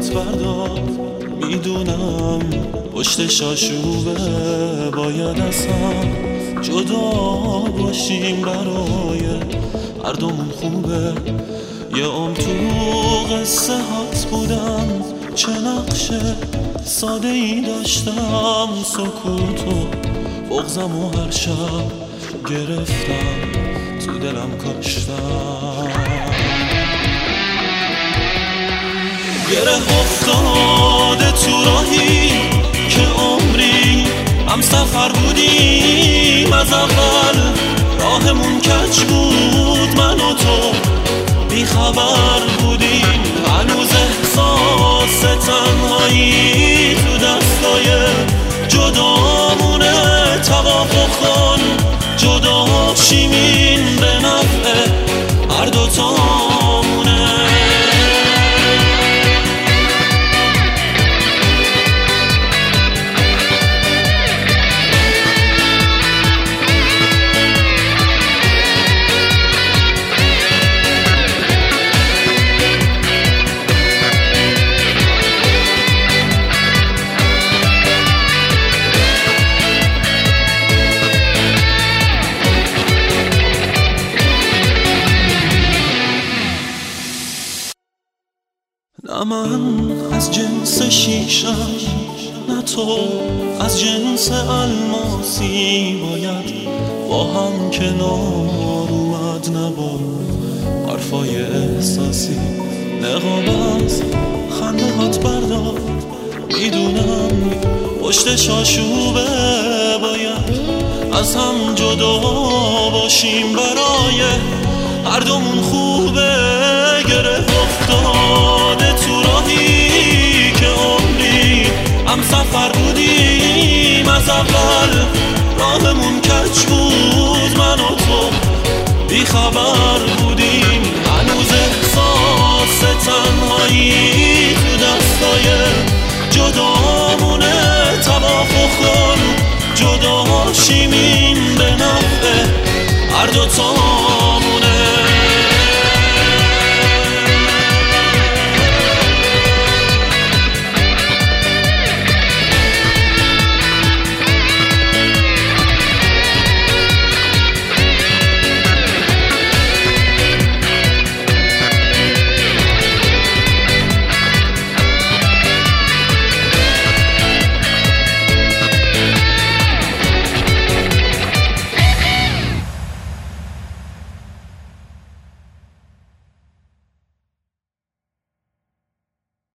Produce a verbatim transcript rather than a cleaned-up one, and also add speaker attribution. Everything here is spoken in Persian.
Speaker 1: هات بردار. میدونم پشت شاشوبه باید از هم جدا باشیم، برای هر دومون خوبه. یه عمر تو قصه هات بودم، چه نقشه ساده ای داشتم. سکوتو بغضم و هر شب گرفتم، تو دلم کاشتم. گره افتاده تو راهی که عمری هم سفر بودیم. از اول راهمون کج بود، من و تو بی خبر بودیم. هنوز احساس تنهایی تو دستای جدامونه. توافق کن جدا شیمین به نفع هر دوتامونه. نه من از جنس شیشم، نه تو از جنس الماسی. باید با هم کنار اومد، نه با حرفای احساسی. نقاب از خنده هات بردار. میدونم پشت چاشوبه باید از هم جدا باشیم، برای هر دومون خوبه. گره افتاده تو راهی که عمری هم سفر بودیم. از اول راهمون کج بود، من و تو بی خبر بودیم. هنوز احساس تنهایی تو دستای جدامونه. توافق کن جدا شیمین به نفع هر دوتا